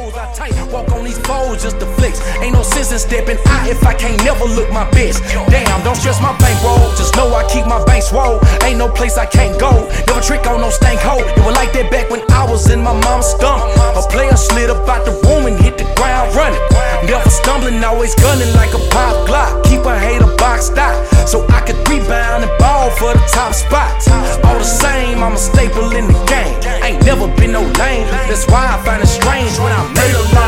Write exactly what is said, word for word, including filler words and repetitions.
hoes. I tight walk on these foes just to flex. Ain't no sense in stepping out if I can't never look my best. Damn, don't stress my bankroll. Just know I keep my bank swole. Ain't no place I can't go. Never trick on no stank hoe. It was like that back when I was in my mom's stomach. A player slid up out the room and hit the ground running. Never stumbling, always gunning like a pop Glock. Keep a hater boxed out so I could rebound and ball for the top spot. All the same, I'm a staple in the game. Ain't never been no lame. That's why I find it strange when I made a lot.